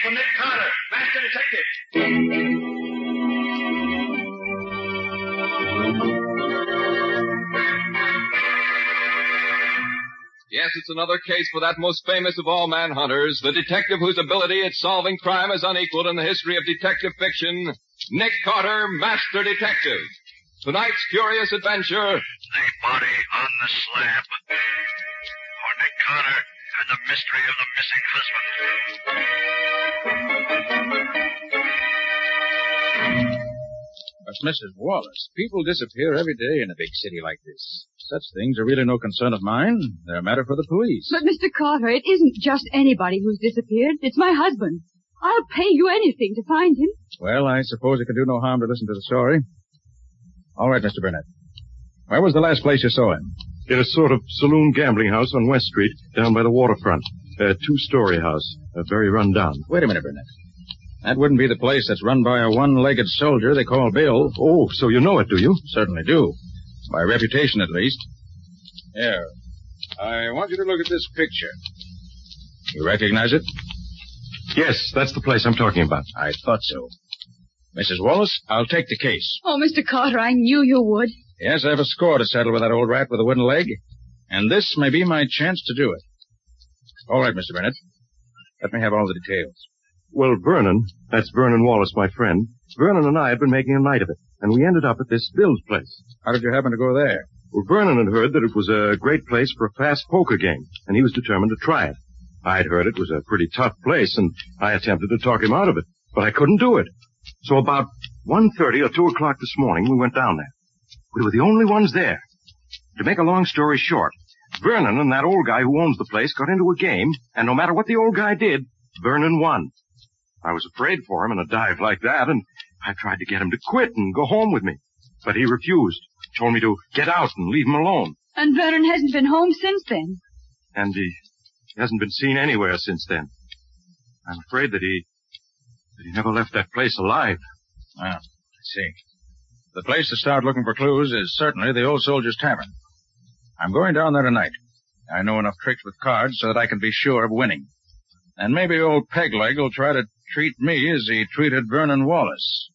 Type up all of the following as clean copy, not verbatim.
for Nick Carter, Master Detective. Yes, it's another case for that most famous of all manhunters, the detective whose ability at solving crime is unequaled in the history of detective fiction, Nick Carter, Master Detective. Tonight's curious adventure... The body on the slab. For Nick Carter and the mystery of the missing husband. But, Mrs. Wallace, people disappear every day in a big city like this. Such things are really no concern of mine. They're a matter for the police. But, Mr. Carter, it isn't just anybody who's disappeared. It's my husband. I'll pay you anything to find him. Well, I suppose it can do no harm to listen to the story. All right, Mr. Burnett. Where was the last place you saw him? In a sort of saloon gambling house on West Street, down by the waterfront. A two-story house. Very run down. Wait a minute, Burnett. That wouldn't be the place that's run by a one-legged soldier they call Bill. Oh, so you know it, do you? Certainly do. By reputation, at least. Here. I want you to look at this picture. You recognize it? Yes, that's the place I'm talking about. I thought so. Mrs. Wallace, I'll take the case. Oh, Mr. Carter, I knew you would. Yes, I have a score to settle with that old rat with a wooden leg. And this may be my chance to do it. All right, Mr. Burnett. Let me have all the details. Well, Vernon, that's Vernon Wallace, my friend. Vernon and I had been making a night of it, and we ended up at this Bill's place. How did you happen to go there? Well, Vernon had heard that it was a great place for a fast poker game, and he was determined to try it. I'd heard it was a pretty tough place, and I attempted to talk him out of it, but I couldn't do it. So about 1:30 or 2 o'clock this morning, we went down there. We were the only ones there. To make a long story short, Vernon and that old guy who owns the place got into a game, and no matter what the old guy did, Vernon won. I was afraid for him in a dive like that, and I tried to get him to quit and go home with me. But he refused. Told me to get out and leave him alone. And Vernon hasn't been home since then. And he hasn't been seen anywhere since then. I'm afraid that he never left that place alive. Ah, I see. The place to start looking for clues is certainly the Old Soldier's Tavern. I'm going down there tonight. I know enough tricks with cards so that I can be sure of winning. And maybe old Pegleg will try to treat me as he treated Vernon Wallace.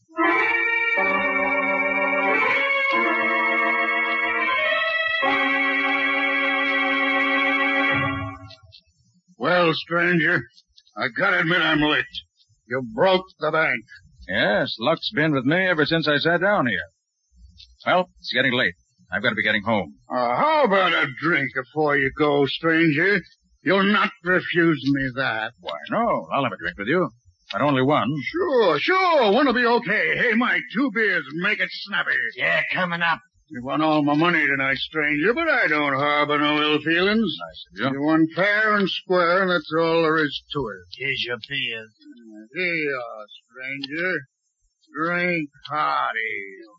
Well, stranger, I gotta admit I'm licked. You broke the bank. Yes, luck's been with me ever since I sat down here. Well, it's getting late. I've got to be getting home. How about a drink before you go, stranger? You'll not refuse me that. Why, no. I'll have a drink with you. But only one. Sure. One'll be okay. Hey, Mike, 2 beers. Make it snappy. Yeah, coming up. You won all my money tonight, stranger, but I don't harbor no ill feelings. Nice of you. You won fair and square, and that's all there is to it. Here's your beer. Here you are, stranger. Drink hearty.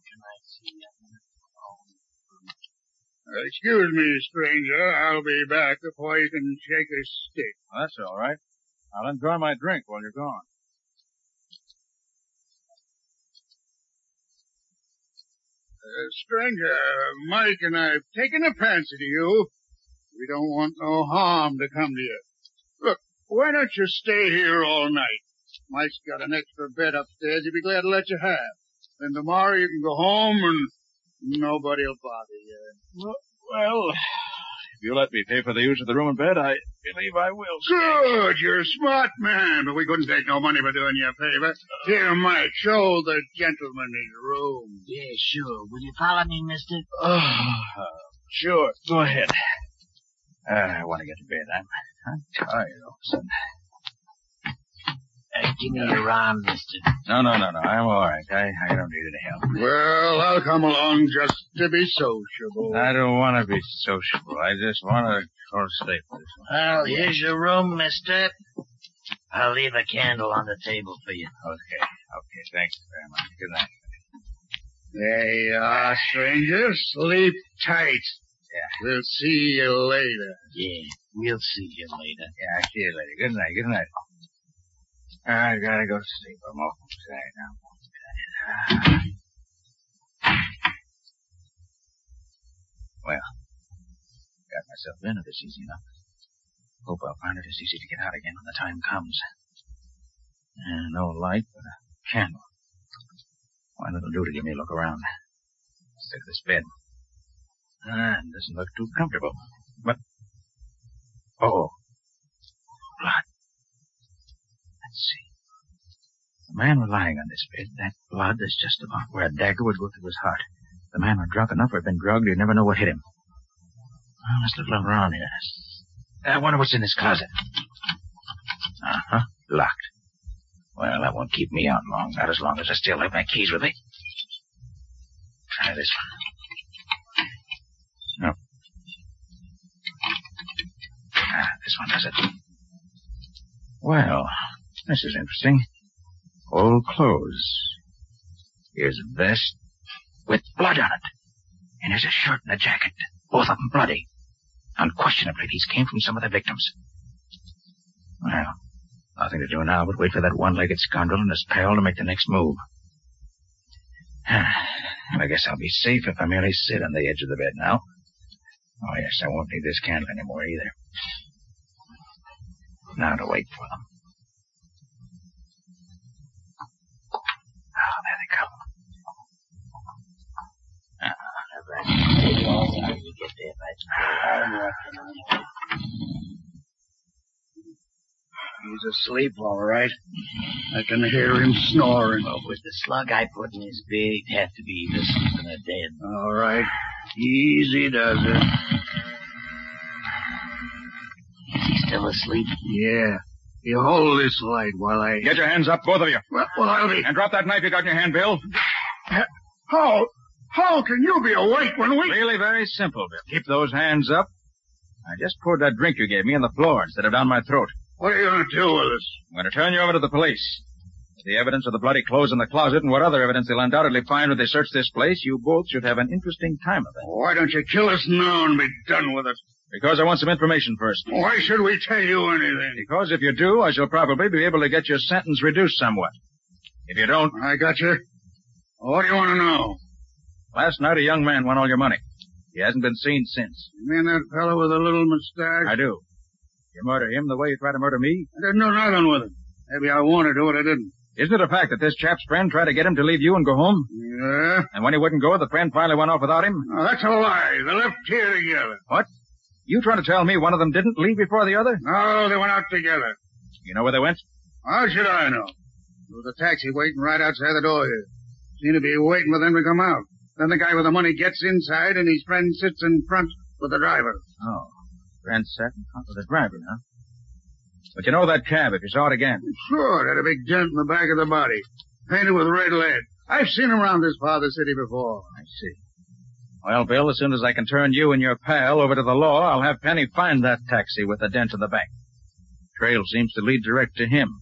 Excuse me, stranger. I'll be back before you can shake a stick. Well, that's all right. I'll enjoy my drink while you're gone. Stranger, Mike and I've taken a fancy to you. We don't want no harm to come to you. Look, why don't you stay here all night? Mike's got an extra bed upstairs he'd be glad to let you have. Then tomorrow you can go home and nobody'll bother you. Well, if you let me pay for the use of the room and bed, I believe I will. Good, you're a smart man, but we couldn't take no money for doing you a favor. Here, Mike, show the gentleman his room. Yeah, sure. Will you follow me, mister? Sure. Go ahead. I want to get to bed. I'm tired all of a sudden. Give me your arm, mister. No. I'm all right. I don't need any help. Well, I'll come along just to be sociable. I don't want to be sociable. I just want to go to sleep. Well, here's your room, mister. I'll leave a candle on the table for you. Okay. Thanks very much. Good night. There you are, stranger. Sleep tight. Yeah. We'll see you later. Yeah, we'll see you later. Yeah, I'll see you later. Good night. I gotta go to sleep. I'm awful tired now. Well, got myself into this easy enough. Hope I'll find it as easy to get out again when the time comes. No light, but a candle. Well, it'll do to give me a look around. Stick to this bed. It doesn't look too comfortable. But... Oh. Blood. Let's see. The man were lying on this bed. That blood is just about where a dagger would go through his heart. The man were drunk enough or had been drugged, you'd never know what hit him. Well, let's look around here. I wonder what's in this closet. Uh-huh. Locked. Well, that won't keep me out long. Not as long as I still have my keys with me. Try this one. No. This one does it. Well, this is interesting. Old clothes. Here's a vest with blood on it. And here's a shirt and a jacket. Both of them bloody. Unquestionably, these came from some of the victims. Well, nothing to do now but wait for that one-legged scoundrel and his pal to make the next move. I guess I'll be safe if I merely sit on the edge of the bed now. Oh, yes, I won't need this candle anymore either. Now to wait for them. Oh, there they come. He's asleep, all right. I can hear him snoring. Well, with the slug I put in his bed, he'd have to be either sleeping or dead. All right. Easy does it. Is he still asleep? Yeah. You hold this light while I... Get your hands up, both of you. Well, I'll be... And drop that knife you got in your hand, Bill. How can you be awake when we... Really very simple, Bill. Keep those hands up. I just poured that drink you gave me on the floor instead of down my throat. What are you going to do with us? I'm going to turn you over to the police. With the evidence of the bloody clothes in the closet and what other evidence they'll undoubtedly find when they search this place, you both should have an interesting time of it. Why don't you kill us now and be done with it? Because I want some information first. Why should we tell you anything? Because if you do, I shall probably be able to get your sentence reduced somewhat. If you don't... I got you. What do you want to know? Last night, a young man won all your money. He hasn't been seen since. You mean that fellow with the little mustache? I do. You murder him the way you tried to murder me? I didn't do nothing with him. Maybe I wanted to, but I didn't. Isn't it a fact that this chap's friend tried to get him to leave you and go home? Yeah. And when he wouldn't go, the friend finally went off without him? No, that's a lie. They left here together. What? You trying to tell me one of them didn't leave before the other? No, they went out together. You know where they went? How should I know? There was a taxi waiting right outside the door here. Seemed to be waiting for them to come out. Then the guy with the money gets inside, and his friend sits in front with the driver. Oh. Friend sat in front with the driver, huh? But you know that cab, if you saw it again. Sure, it had a big dent in the back of the body. Painted with red lead. I've seen him around this part of the city before. I see. Well, Bill, as soon as I can turn you and your pal over to the law, I'll have Penny find that taxi with the dent in the back. Trail seems to lead direct to him.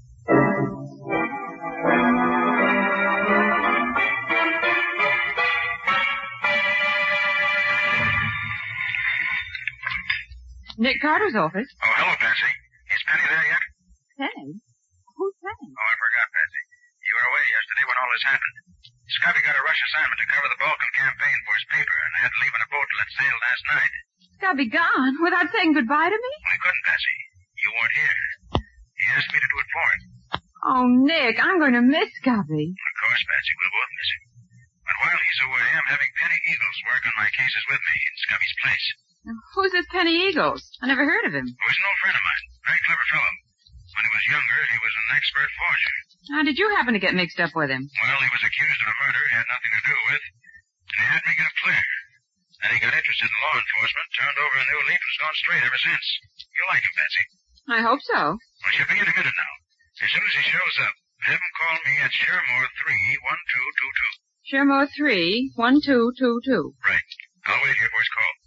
Nick Carter's office. Oh, hello, Patsy. Is Penny there yet? Penny? Who's Penny? Oh, I forgot, Patsy. You were away yesterday when all this happened. Scotty got a rush assignment to cover the Balkan campaign for his paper, and had to leave in a boat till it sailed last night. Scubby gone without saying goodbye to me? Well, he couldn't, Patsy. You weren't here. He asked me to do it for him. Oh, Nick, I'm going to miss Scubby. Of course, Patsy, we'll both miss him. But while he's away, I'm having Penny Eagles work on my cases with me in Scubby's place. Who's this Penny Eagles? I never heard of him. Oh, he's an old friend of mine. Very clever fellow. When he was younger, he was an expert forger. How did you happen to get mixed up with him? Well, he was accused of a murder he had nothing to do with, and he had me get it clear. Then he got interested in law enforcement, turned over a new leaf, and has gone straight ever since. You'll like him, Patsy. I hope so. Well, she'll be in a minute now. As soon as he shows up, have him call me at Shermore 3-1222. Shermore 3-1222. Right. I'll wait here for his call.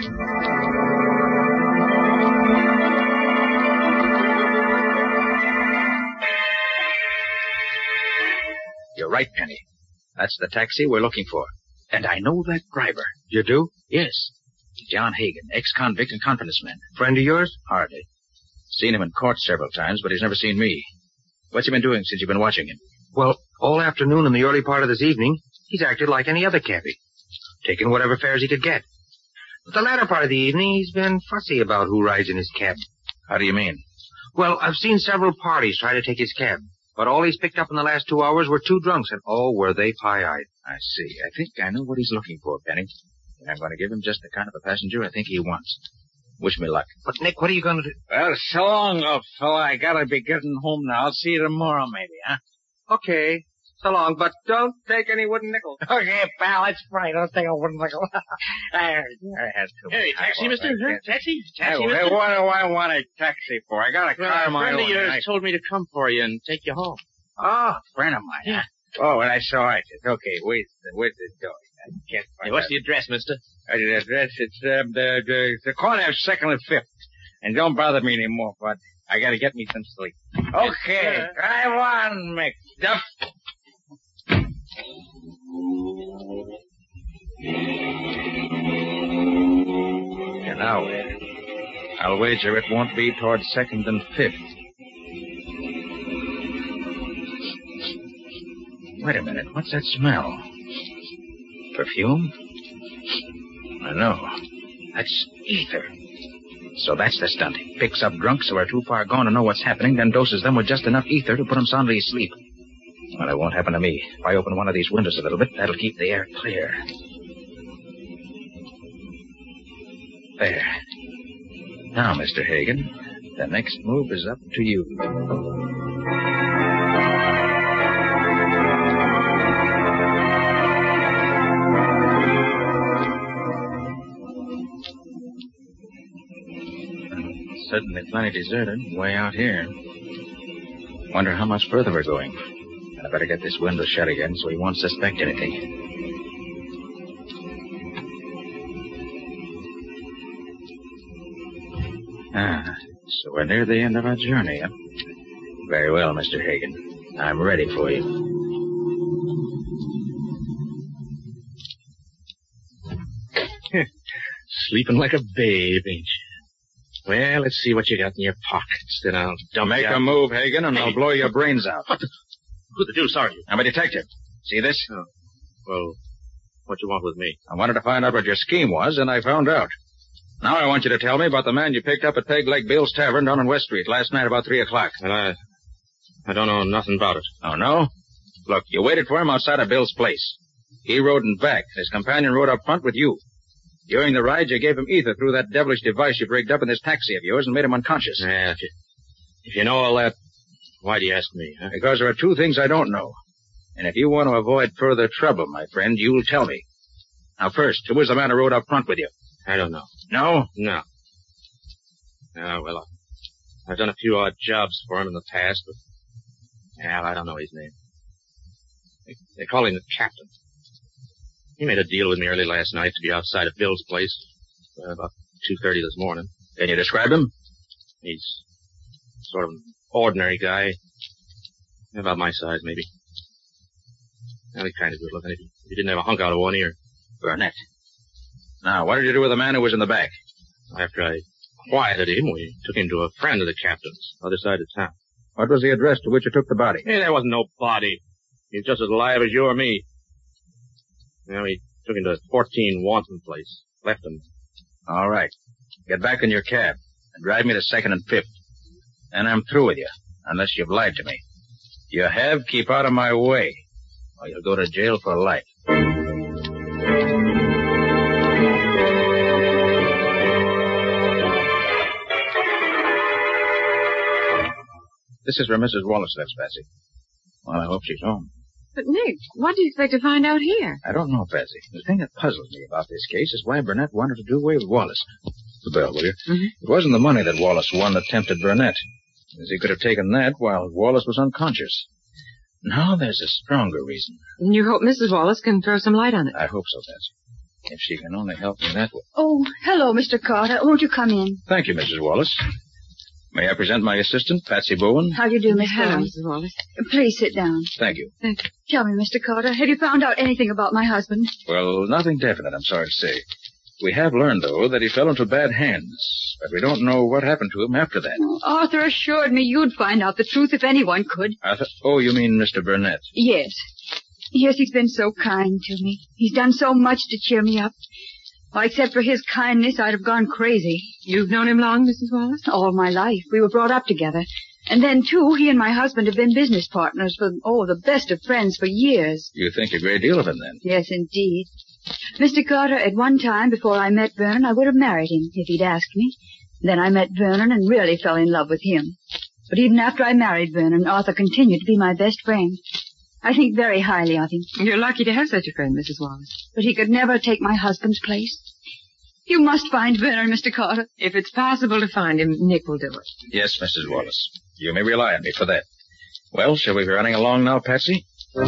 You're right, Penny. That's the taxi we're looking for. And I know that driver. You do? Yes. John Hagan, ex-convict and confidence man. Friend of yours? Hardly. Seen him in court several times, but he's never seen me. What's he been doing since you've been watching him? Well, all afternoon and the early part of this evening, he's acted like any other cabbie. Taking whatever fares he could get. But the latter part of the evening, he's been fussy about who rides in his cab. How do you mean? Well, I've seen several parties try to take his cab, But all he's picked up in the last 2 hours were 2 drunks, and oh, were they pie-eyed. I see. I think I know what he's looking for, Penny. And I'm going to give him just the kind of a passenger I think he wants. Wish me luck. But, Nick, what are you going to do? Well, so long, old fella. I gotta be getting home now. I'll see you tomorrow, maybe, huh? Okay. So long, but don't take any wooden nickels. Okay, pal, that's right. Don't take a wooden nickel. I had to. Hey, taxi, mister? Huh? Taxi? Taxi, Hey, mister? what do I want a taxi for? I got a car of my friend own. of yours told me to come for you and take you home. Oh, friend of mine, huh? Oh, well, that's all right. Okay, where's the door? I can't find Hey, what's the address, mister? the address? It's the corner of 2nd and 5th. And don't bother me anymore, but I gotta get me some sleep. Okay, drive on, McDuff. And now, I'll wager it won't be toward 2nd and 5th. Wait a minute. What's that smell? Perfume? No. That's ether. So that's the stunt. Picks up drunks who are too far gone to know what's happening, then doses them with just enough ether to put them soundly asleep. Well, it won't happen to me. If I open one of these windows a little bit, that'll keep the air clear. There. Now, Mr. Hagen, the next move is up to you. Certainly plenty deserted, way out here. Wonder how much further we're going. I better get this window shut again so he won't suspect anything. So we're near the end of our journey, huh? Very well, Mr. Hagen. I'm ready for you. Sleeping like a babe, ain't you? Well, let's see what you got in your pockets. Then I'll dump Make you a move, Hagen, and I'll blow your brains out. Who the deuce are you? I'm a detective. See this? Oh. Well, what you want with me? I wanted to find out what your scheme was, and I found out. Now I want you to tell me about the man you picked up at Peg Leg Bill's Tavern down on West Street last night about 3 o'clock. Well, I don't know nothing about it. Oh, no? Look, you waited for him outside of Bill's place. He rode in back. His companion rode up front with you. During the ride, you gave him ether through that devilish device you rigged up in this taxi of yours and made him unconscious. Yeah, if you know all that, why do you ask me, huh? Because there are 2 things I don't know. And if you want to avoid further trouble, my friend, you'll tell me. Now, first, who was the man who rode up front with you? I don't know. No? No. Well, I've done a few odd jobs for him in the past, but I don't know his name. They call him the Captain. He made a deal with me early last night to be outside of Bill's place about 2:30 this morning. Can you describe him? He's sort of an ordinary guy. About my size, maybe. Well, he's kind of good looking if he didn't have a hunk out of one ear. Burnett. Now, what did you do with the man who was in the back? After I quieted him, we took him to a friend of the Captain's, other side of town. What was the address to which you took the body? Hey, there wasn't no body. He's just as alive as you or me. Well, we took him to 14 Wanton Place. Left him. All right. Get back in your cab and drive me to 2nd and 5th. And I'm through with you, unless you've lied to me. You have, keep out of my way, or you'll go to jail for life. This is where Mrs. Wallace lives, Patsy. Well, I hope she's home. But, Nick, what do you expect to find out here? I don't know, Patsy. The thing that puzzles me about this case is why Burnett wanted to do away with Wallace. The bell, will you? Mm-hmm. It wasn't the money that Wallace won that tempted Burnett, as he could have taken that while Wallace was unconscious. Now there's a stronger reason. And you hope Mrs. Wallace can throw some light on it. I hope so, Patsy. If she can only help me that way. Oh, hello, Mr. Carter. Won't you come in? Thank you, Mrs. Wallace. May I present my assistant, Patsy Bowen? How do you do, Miss Hello, Mrs. Wallace. Please sit down. Thank you. Tell me, Mr. Carter, have you found out anything about my husband? Well, nothing definite, I'm sorry to say. We have learned, though, that he fell into bad hands, but we don't know what happened to him after that. Oh, Arthur assured me you'd find out the truth if anyone could. Arthur? Oh, you mean Mr. Burnett? Yes. Yes, he's been so kind to me. He's done so much to cheer me up. Well, except for his kindness, I'd have gone crazy. You've known him long, Mrs. Wallace? All my life. We were brought up together. And then, too, he and my husband have been business partners for, the best of friends for years. You think a great deal of him, then? Yes, indeed. Mr. Carter, at one time, before I met Vernon, I would have married him if he'd asked me. Then I met Vernon and really fell in love with him. But even after I married Vernon, Arthur continued to be my best friend. I think very highly of him. You're lucky to have such a friend, Mrs. Wallace. But he could never take my husband's place. You must find Vernon, Mr. Carter. If it's possible to find him, Nick will do it. Yes, Mrs. Wallace. You may rely on me for that. Well, shall we be running along now, Patsy?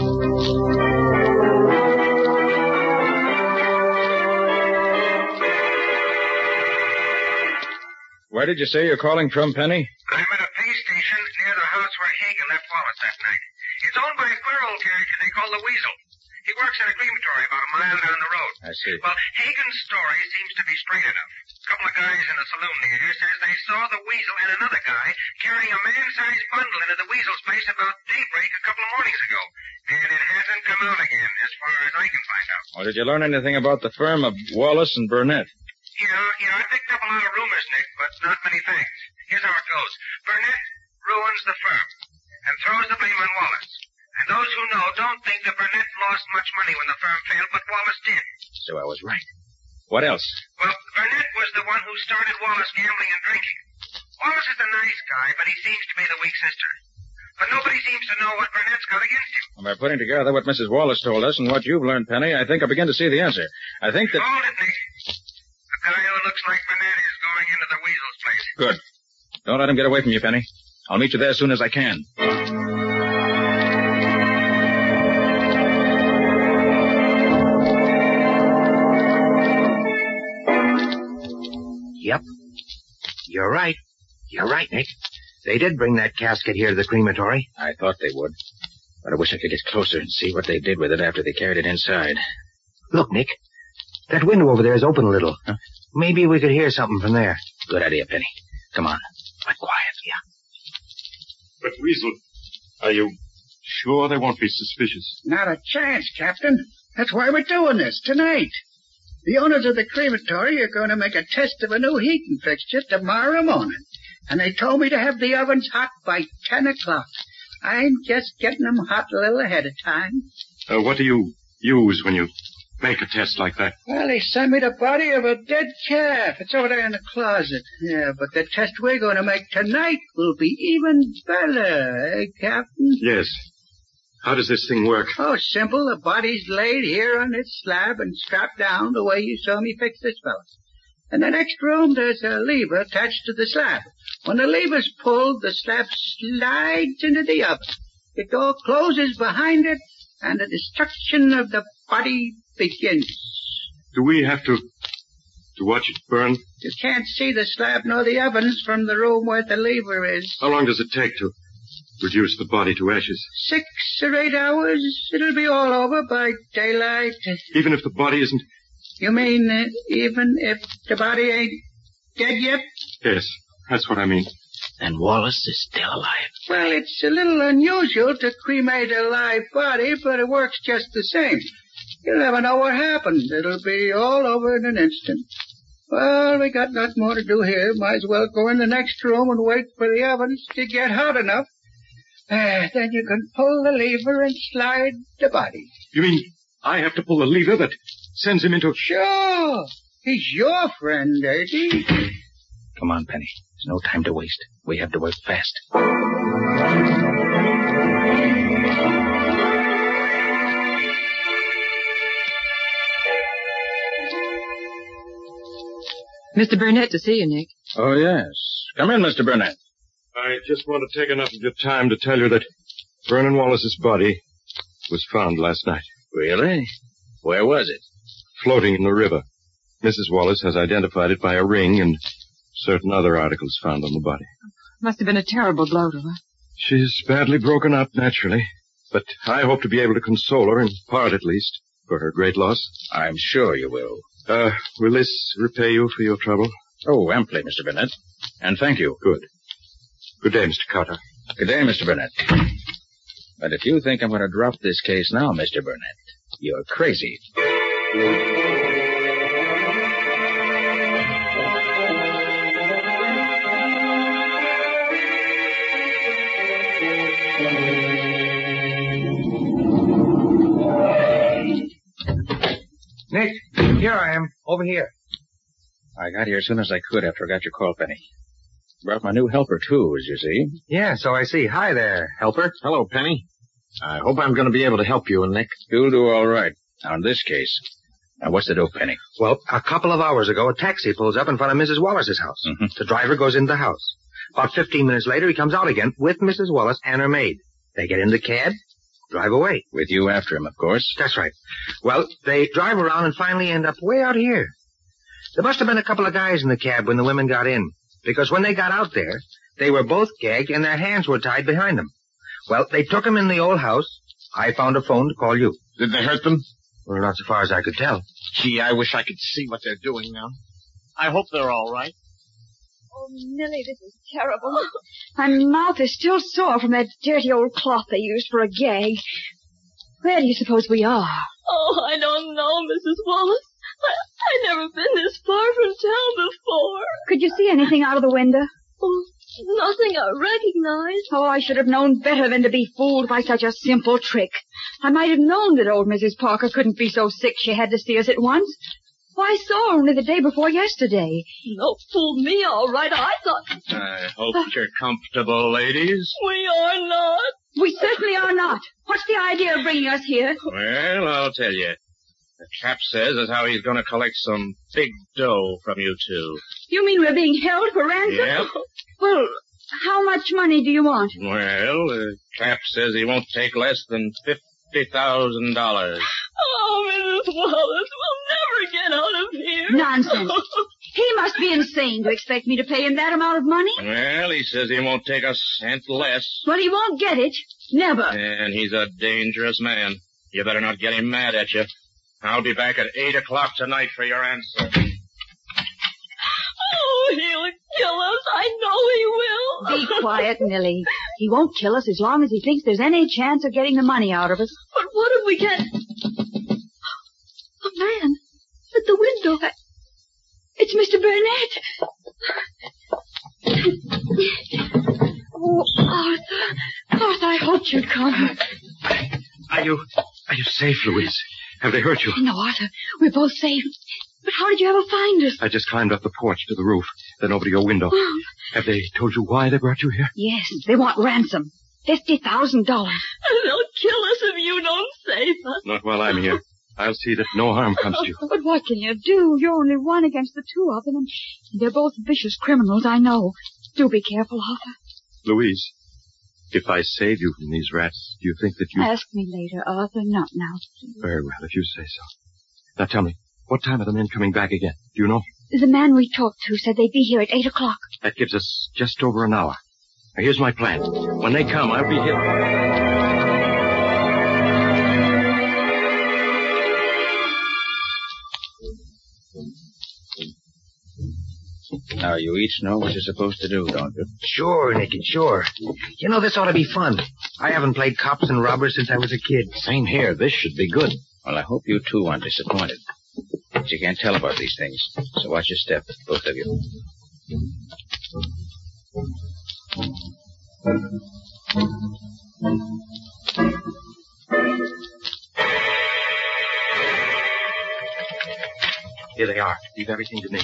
Where did you say you're calling from, Penny? I'm at a pay station near the house where Hagen left Wallace that night. It's owned by a queer old character they call the Weasel. He works at a crematory about a mile down the road. I see. Well, Hagen's story seems to be straight enough. A couple of guys in a saloon near here says they saw the Weasel and another guy carrying a man-sized bundle into the Weasel's place about daybreak a couple of mornings ago. And it hasn't come out again, as far as I can find out. Well, did you learn anything about the firm of Wallace and Burnett? Yeah, I picked up a lot of rumors, Nick, but not many facts. Here's how it goes. Burnett ruins the firm and throws the blame on Wallace. And those who know don't think that Burnett lost much money when the firm failed, but Wallace did. So I was right. What else? Well, Burnett was the one who started Wallace gambling and drinking. Wallace is a nice guy, but he seems to be the weak sister. But nobody seems to know what Burnett's got against him. Well, by putting together what Mrs. Wallace told us and what you've learned, Penny, I think I begin to see the answer. I think that... Hold it, Nick. The guy who looks like Burnett is going into the Weasel's place. Good. Don't let him get away from you, Penny. I'll meet you there as soon as I can. Yep. You're right. You're right, Nick. They did bring that casket here to the crematory. I thought they would. But I wish I could get closer and see what they did with it after they carried it inside. Look, Nick. That window over there is open a little. Huh? Maybe we could hear something from there. Good idea, Penny. Come on. But quiet, yeah. But, Weasel, are you sure they won't be suspicious? Not a chance, Captain. That's why we're doing this tonight. The owners of the crematory are going to make a test of a new heating fixture tomorrow morning. And they told me to have the ovens hot by 10 o'clock. I'm just getting them hot a little ahead of time. What do you use when you make a test like that? Well, they sent me the body of a dead calf. It's over there in the closet. Yeah, but the test we're going to make tonight will be even better, eh, Captain? Yes. How does this thing work? Oh, simple. The body's laid here on this slab and strapped down the way you saw me fix this fella. In the next room, there's a lever attached to the slab. When the lever's pulled, the slab slides into the oven. The door closes behind it, and the destruction of the body begins. Do we have to watch it burn? You can't see the slab nor the ovens from the room where the lever is. How long does it take to reduce the body to ashes? 6 or 8 hours. It'll be all over by daylight. Even if the body isn't... You mean even if the body ain't dead yet? Yes, that's what I mean. And Wallace is still alive. Well, it's a little unusual to cremate a live body, but it works just the same. You'll never know what happened. It'll be all over in an instant. Well, we got nothing more to do here. Might as well go in the next room and wait for the ovens to get hot enough. Then you can pull the lever and slide the body. You mean I have to pull the lever that sends him into... Sure. He's your friend, Eddie. Come on, Penny. There's no time to waste. We have to work fast. Mr. Burnett to see you, Nick. Oh, yes. Come in, Mr. Burnett. I just want to take enough of your time to tell you that Vernon Wallace's body was found last night. Really? Where was it? Floating in the river. Mrs. Wallace has identified it by a ring and certain other articles found on the body. Must have been a terrible blow to her. She's badly broken up, naturally. But I hope to be able to console her, in part at least, for her great loss. I'm sure you will. Will this repay you for your trouble? Oh, amply, Mr. Burnett. And thank you. Good. Good day, Mr. Carter. Good day, Mr. Burnett. But if you think I'm going to drop this case now, Mr. Burnett, you're crazy. Here I am, over here. I got here as soon as I could after I got your call, Penny. Brought my new helper, too, as you see. Yeah, so I see. Hi there, helper. Hello, Penny. I hope I'm going to be able to help you, Nick. You'll do all right. Now, in this case, now what's the dope, Penny? Well, a couple of hours ago, a taxi pulls up in front of Mrs. Wallace's house. Mm-hmm. The driver goes into the house. About 15 minutes later, he comes out again with Mrs. Wallace and her maid. They get in the cab, drive away. With you after him, of course. That's right. Well, they drive around and finally end up way out here. There must have been a couple of guys in the cab when the women got in, because when they got out there, they were both gagged and their hands were tied behind them. Well, they took them in the old house. I found a phone to call you. Did they hurt them? Well, not so far as I could tell. Gee, I wish I could see what they're doing now. I hope they're all right. Oh, Millie, this is terrible. My mouth is still sore from that dirty old cloth they used for a gag. Where do you suppose we are? Oh, I don't know, Mrs. Wallace. I never been this far from town before. Could you see anything out of the window? Oh, nothing I recognize. Oh, I should have known better than to be fooled by such a simple trick. I might have known that old Mrs. Parker couldn't be so sick she had to see us at once. Why, I saw her only the day before yesterday. No, fooled me all right. I thought... I hope you're comfortable, ladies. We are not. We certainly are not. What's the idea of bringing us here? Well, I'll tell you. The chap says as how he's going to collect some big dough from you two. You mean we're being held for ransom? Yep. Well, how much money do you want? Well, the chap says he won't take less than $50,000. Oh, Mrs. Wallace, we'll never get out of here. Nonsense. He must be insane to expect me to pay him that amount of money. Well, he says he won't take a cent less. Well, he won't get it. Never. And he's a dangerous man. You better not get him mad at you. I'll be back at 8 o'clock tonight for your answer. Oh, he'll kill us. I know he will. Be quiet, Millie. He won't kill us as long as he thinks there's any chance of getting the money out of us. But what if we can't... A man at the window. It's Mr. Burnett. Oh, Arthur, I hoped you'd come. Are you safe, Louise? Have they hurt you? No, Arthur. We're both safe. But how did you ever find us? I just climbed up the porch to the roof, then over to your window. Have they told you why they brought you here? Yes, they want ransom. $50,000. They'll kill us if you don't save us. Not while I'm here. I'll see that no harm comes to you. But what can you do? You're only one against the two of them, and they're both vicious criminals, I know. Do be careful, Arthur. Louise, if I save you from these rats, do you think that you... Ask me later, Arthur. Not now, please. Very well, if you say so. Now tell me, what time are the men coming back again? Do you know? The man we talked to said they'd be here at 8 o'clock. That gives us just over an hour. Now, here's my plan. When they come, I'll be here. Now, you each know what you're supposed to do, don't you? Sure, Nicky, sure. You know, this ought to be fun. I haven't played cops and robbers since I was a kid. Same here. This should be good. Well, I hope you two aren't disappointed. But you can't tell about these things, so watch your step, both of you. Here they are. Leave everything to me.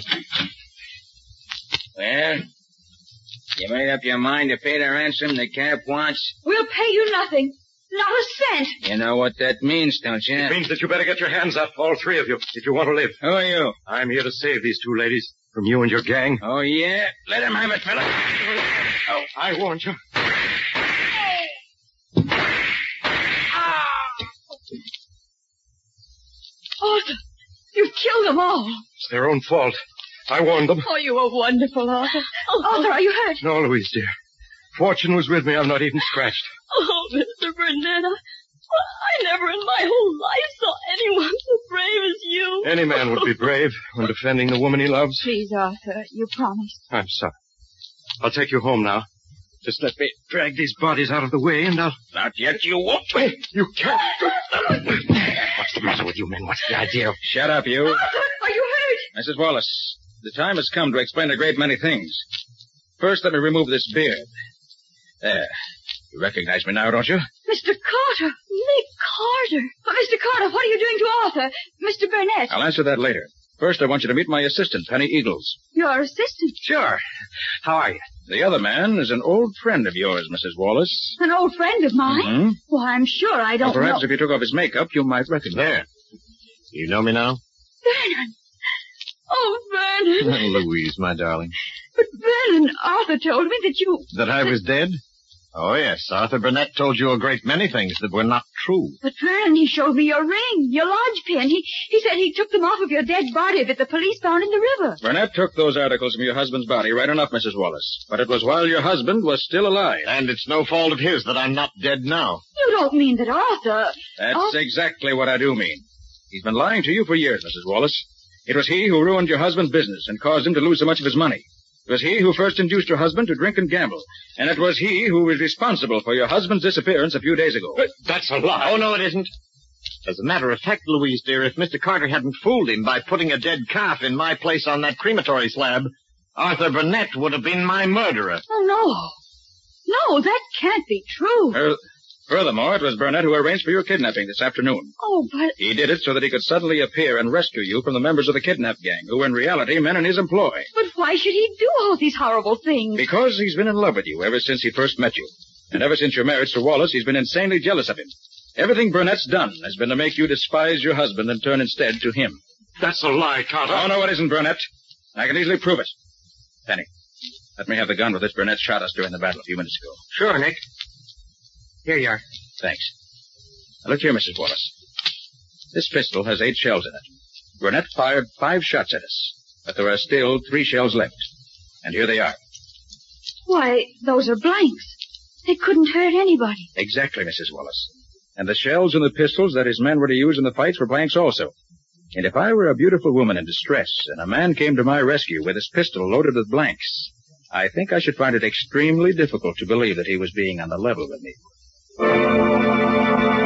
Well, you made up your mind to pay the ransom the cab wants? We'll pay you nothing. Not a cent. You know what that means, don't you? It means that you better get your hands up, all three of you, if you want to live. Who are you? I'm here to save these two ladies from you and your gang. Oh, yeah? Let him have it, fella. Oh, I warned you. Arthur, you've killed them all. It's their own fault. I warned them. Oh, you were wonderful, Arthur. Arthur, are you hurt? No, Louise, dear. Fortune was with me. I'm not even scratched. Oh, Mr. Burnett, I never in my whole life saw anyone so brave as you. Any man would be brave when defending the woman he loves. Please, Arthur, you promised. I'm sorry. I'll take you home now. Just let me drag these bodies out of the way, and I'll... Not yet, you won't. Wait, you can't. What's the matter with you men? What's the idea? Shut up, you. Arthur, are you hurt? Mrs. Wallace, the time has come to explain a great many things. First, let me remove this beard. There. You recognize me now, don't you? Mr. Carter. Nick Carter. Oh, Mr. Carter, what are you doing to Arthur? Mr. Burnett. I'll answer that later. First, I want you to meet my assistant, Penny Eagles. Your assistant? Sure. How are you? The other man is an old friend of yours, Mrs. Wallace. An old friend of mine? Mm-hmm. Well, I'm sure I don't Well, perhaps know. if you took off his makeup, you might recognize him. There. You know me now? Vernon. Oh, Vernon. Louise, my darling. But Vernon, Arthur told me that you... That I was dead? Oh, yes. Arthur Burnett told you a great many things that were not true. But Vernon, he showed me your ring, your lodge pin. He said he took them off of your dead body that the police found in the river. Burnett took those articles from your husband's body, right enough, Mrs. Wallace. But it was while your husband was still alive. And it's no fault of his that I'm not dead now. You don't mean that Arthur... That's exactly what I do mean. He's been lying to you for years, Mrs. Wallace. It was he who ruined your husband's business and caused him to lose so much of his money. It was he who first induced your husband to drink and gamble. And it was he who was responsible for your husband's disappearance a few days ago. That's a lie. Oh, no, it isn't. As a matter of fact, Louise, dear, if Mr. Carter hadn't fooled him by putting a dead calf in my place on that crematory slab, Arthur Burnett would have been my murderer. Oh, no. No, that can't be true. Furthermore, it was Burnett who arranged for your kidnapping this afternoon. Oh, but... He did it so that he could suddenly appear and rescue you from the members of the kidnap gang, who were in reality men in his employ. But why should he do all these horrible things? Because he's been in love with you ever since he first met you. And ever since your marriage to Wallace, he's been insanely jealous of him. Everything Burnett's done has been to make you despise your husband and turn instead to him. That's a lie, Carter. Oh, no, it isn't, Burnett. I can easily prove it. Penny, let me have the gun with which Burnett shot us during the battle a few minutes ago. Sure, Nick. Here you are. Thanks. Now, look here, Mrs. Wallace. This pistol has 8 shells in it. Burnett fired 5 shots at us, but there are still 3 shells left. And here they are. Why, those are blanks. They couldn't hurt anybody. Exactly, Mrs. Wallace. And the shells in the pistols that his men were to use in the fights were blanks also. And if I were a beautiful woman in distress, and a man came to my rescue with his pistol loaded with blanks, I think I should find it extremely difficult to believe that he was being on the level with me.